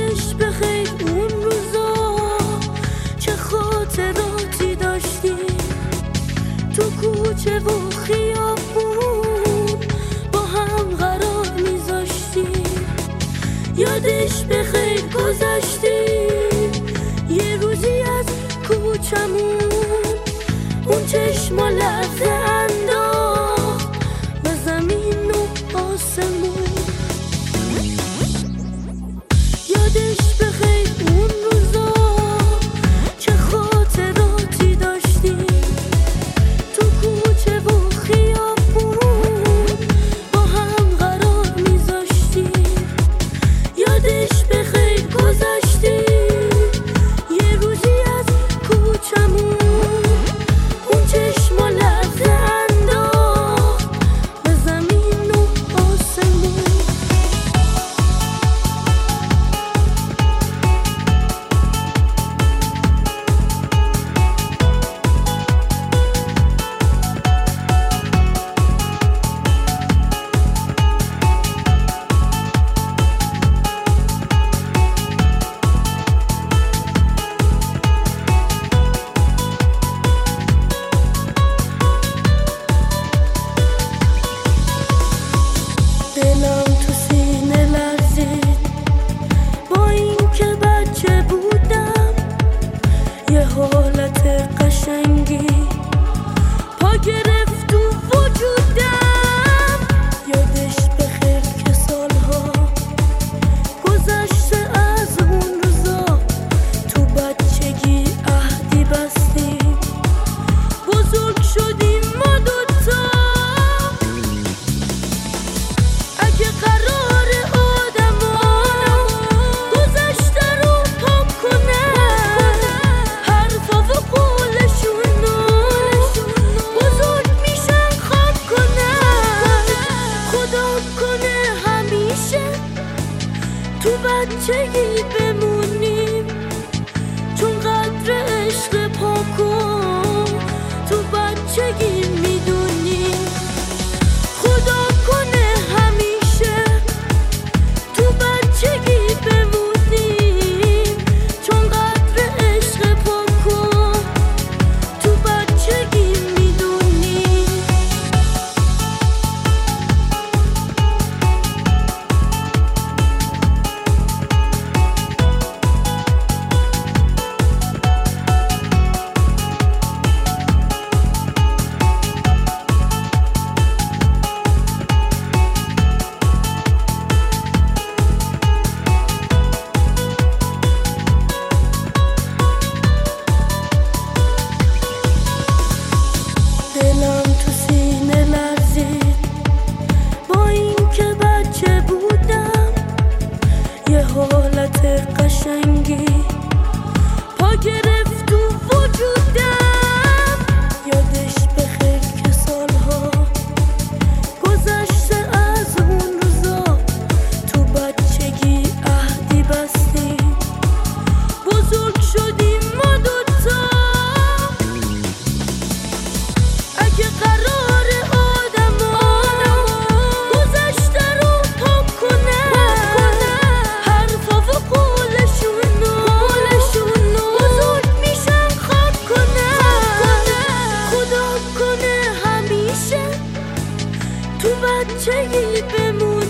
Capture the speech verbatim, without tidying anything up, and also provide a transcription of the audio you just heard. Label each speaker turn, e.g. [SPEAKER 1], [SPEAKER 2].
[SPEAKER 1] یادش بخیر اون روزا چه خاطراتی داشتیم تو کوچه و خیابون با هم قرار میذاشتیم. یادش بخیر گذشتیم یه روزی از کوچمون اون چشما لرزه انداخت به زمین و آسمون. یادش بخیر اون روزا چه خاطراتی داشتیم تو کوچه و خیابون با هم قرار میذاشتیم. یادش بخیر گذشتیم یه روزی از کوچمون اون چشما لرزه انداخت به زمین و آسمون. دلم تو سینه لرزید با این که بچه بودم یه حالت قشنگی پا گرفت تو وجودم. یادش بخیر که سالها گذشته از اون روزا تو بچگی عهدی بستیم بزرگ شدیم ما دوتا. اگه قرار آدما گذشته رو پاک کنن حرفا و قولشونو بزرگ میشن خواب کنن خدا کنه همیشه تو بچگی بمونیم چون قدر عشق پاکو تو بچگی میدونیم. خدا کنه همیشه تو بچگی بمونیم چون قدر عشق پاکو تو بچگی میدونیم. دلم تو سینه لرزید با این که بچه بودم یه حالت قشنگی پا گرفت تو وجودم. یادش بخیر که سالها گذشته از اون روزا تو بچگی عهدی بستیم بزرگ شدیم ما دوتا. اگه قرار آدما گذشته رو پاک کنن حرفا و قولشونو بزرگ میشن خواب کنن خدا کنه همیشه تو بچگی بمون